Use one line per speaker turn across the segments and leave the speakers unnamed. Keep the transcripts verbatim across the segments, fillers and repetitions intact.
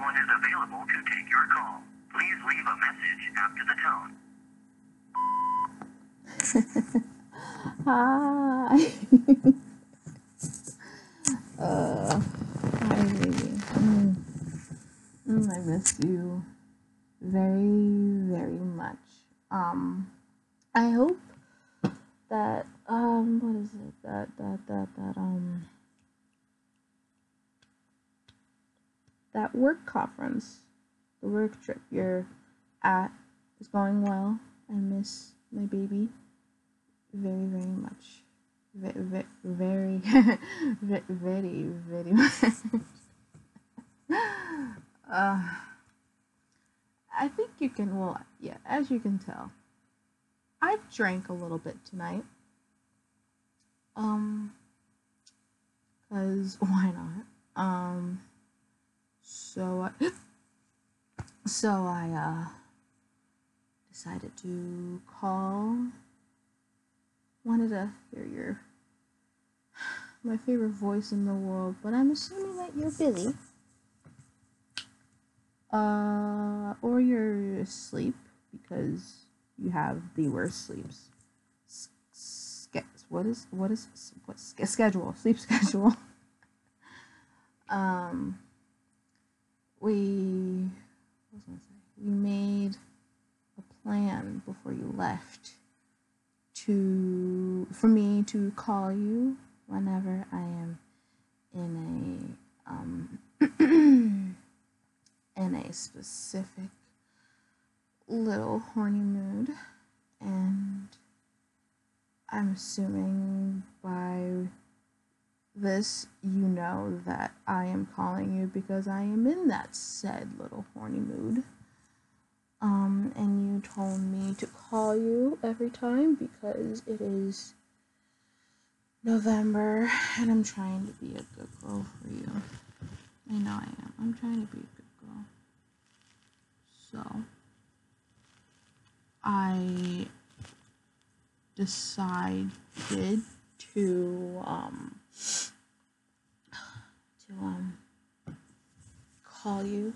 one is available to take your call. Please leave a message after the tone.
Hi. uh, hi, baby. Mm. Mm, I miss you very, very much. Um, I hope that um, what is it? That that that that um, that work conference, the work trip you're at is going well. I miss my baby very, very much. Very, very, very, very, very much. uh, I think you can, well, yeah, as you can tell, I've drank a little bit tonight. Um, cause why not? Um, so, I, so I, uh, decided to call. Wanted to hear your, my favorite voice in the world, but I'm assuming that you're busy. Uh, or you're asleep because you have the worst sleeps. Ske- what is what is what schedule? Sleep schedule. um, we what was I gonna say? We made a plan before you left to for me to call you whenever I am in a um in a specific little horny mood, and I'm assuming by this you know that I am calling you because I am in that said little horny mood. Um, and you told me to call you every time because it is November and I'm trying to be a good girl for you. I know I am. I'm trying to be a good girl. So, I decided to um to um call you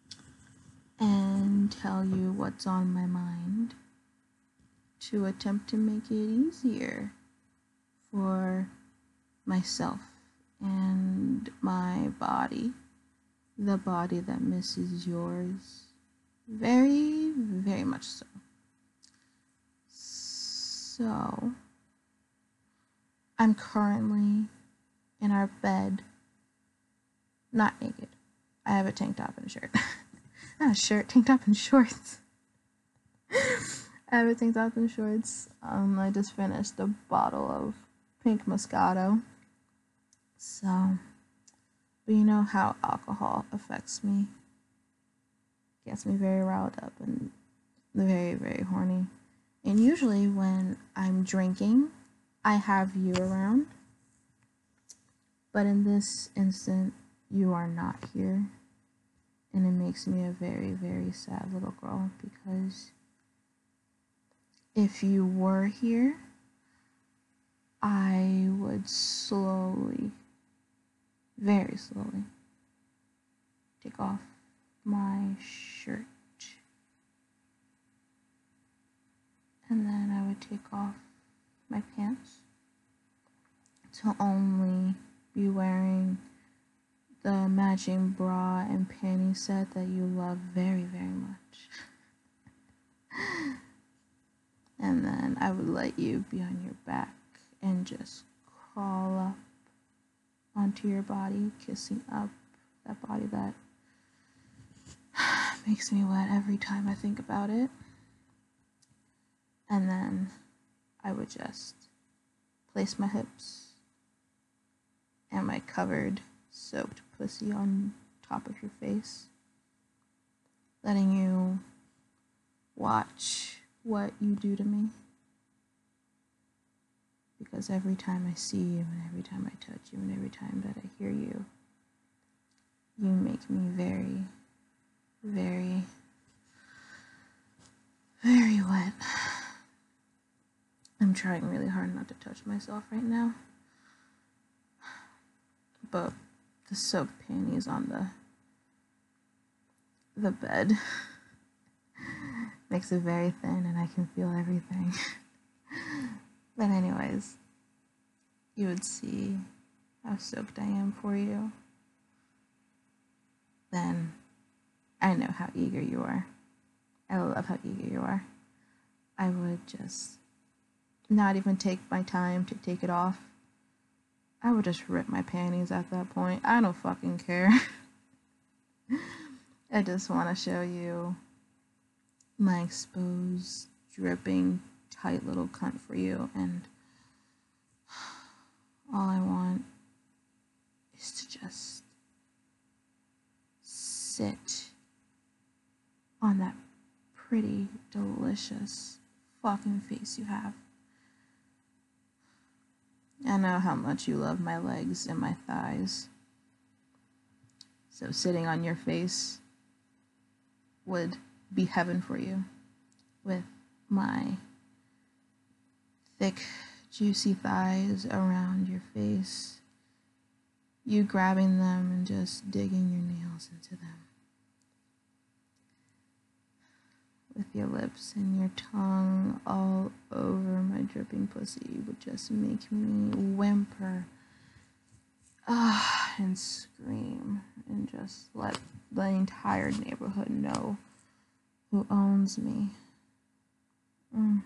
and tell you what's on my mind to attempt to make it easier for myself and my body, the body that misses yours very, very much so. So, I'm currently in our bed, not naked. I have a tank top and a shirt. Not a shirt, tank top and shorts. I have a tank top and shorts. Um, I just finished a bottle of pink Moscato. So, but you know how alcohol affects me. Gets me very riled up and very, very horny. And usually when I'm drinking, I have you around. But in this instant, you are not here. And it makes me a very, very sad little girl because if you were here, I would slowly, very slowly, take off my shirt. And then I would take off my pants to only be wearing the matching bra and panty set that you love very, very much. And then I would let you be on your back and just crawl up onto your body, kissing up that body that makes me wet every time I think about it. And then I would just place my hips and my covered, soaked pussy on top of your face, letting you watch what you do to me. Because every time I see you, and every time I touch you, and every time that I hear you, you make me very, very, very wet. I'm trying really hard not to touch myself right now. But the soaked panties on the the bed makes it very thin and I can feel everything. But anyways, you would see how soaked I am for you. Then I know how eager you are. I love how eager you are. I would just not even take my time to take it off. I would just rip my panties at that point. I don't fucking care. I just want to show you my exposed, dripping, tight little cunt for you, and all I want is to just sit on that pretty, delicious fucking face you have. I know how much you love my legs and my thighs. So sitting on your face would be heaven for you, with my thick, juicy thighs around your face, you grabbing them and just digging your nails into them, with your lips and your tongue all over my dripping pussy would just make me whimper ah, and scream and just let the entire neighborhood know who owns me. Mm.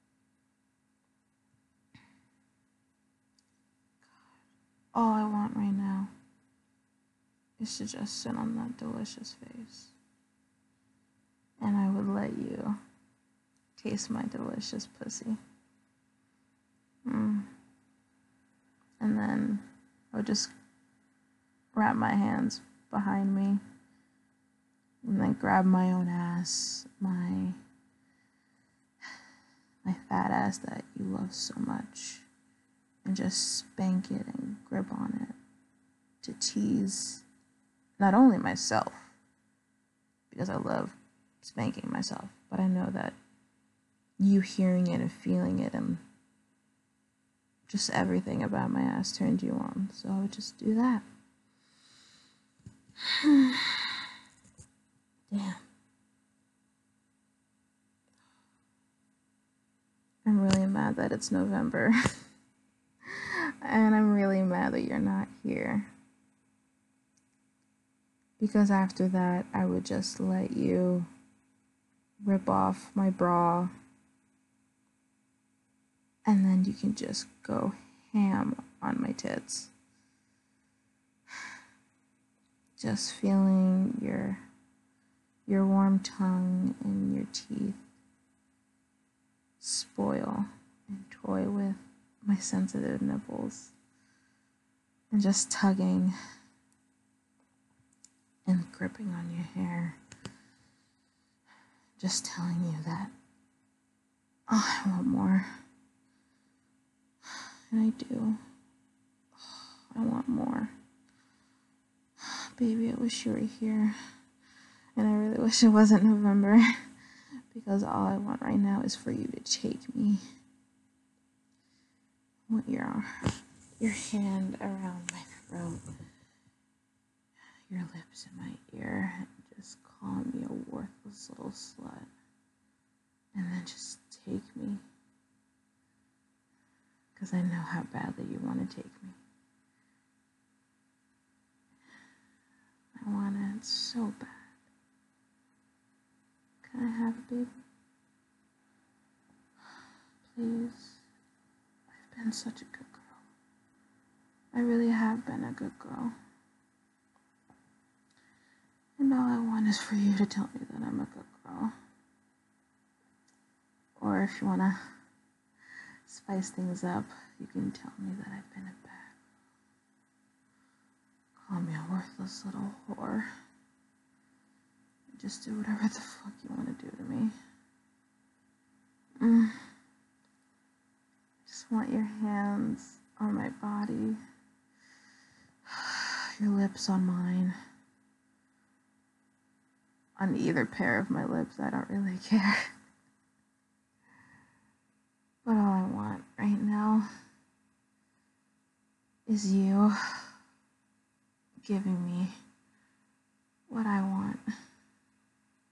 All I want right now is to just sit on that delicious face. And I would let you taste my delicious pussy. Mm. And then I would just wrap my hands behind me and then grab my own ass, my my fat ass that you love so much, and just spank it and grip on it to tease not only myself, because I love spanking myself, but I know that you hearing it and feeling it and just everything about my ass turned you on. So I would just do that. Damn. I'm really mad that it's November. And I'm really mad that you're not here. Because after that, I would just let you rip off my bra. And then you can just go ham on my tits. Just feeling your your warm tongue and your teeth spoil and toy with my sensitive nipples. And just tugging and gripping on your hair. Just telling you that, oh, I want more. And I do. I want more. Baby, I wish you were here. And I really wish it wasn't November. Because all I want right now is for you to take me with your, your hand around my throat, your lips in my ear, and just call me a worthless little slut. And then just take me. Because I know how badly you want to take me. I want it so bad. Can I have a baby? Please. I've been such a good girl. I really have been a good girl. And all I want is for you to tell me that I'm a good girl. Or if you want to spice things up, you can tell me that I've been a bad. Call me a worthless little whore. Just do whatever the fuck you want to do to me. Mm. Just want your hands on my body. Your lips on mine. On either pair of my lips, I don't really care. But all I want right now is you giving me what I want.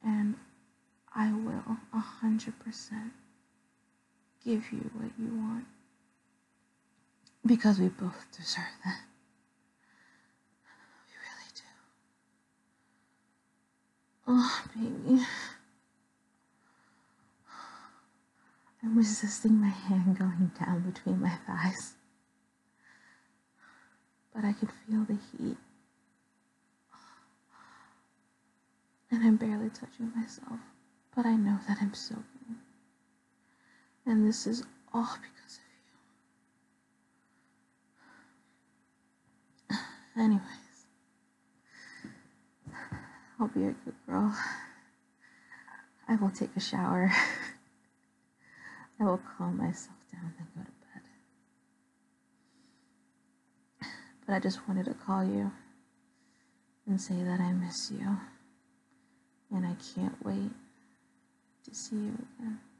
And I will a hundred percent give you what you want. Because we both deserve that. We really do. Oh, baby. I'm resisting my hand going down between my thighs. But I can feel the heat. And I'm barely touching myself. But I know that I'm soaking. And this is all because of you. Anyways. I'll be a good girl. I will take a shower. I will calm myself down and go to bed. But I just wanted to call you and say that I miss you. And I can't wait to see you again.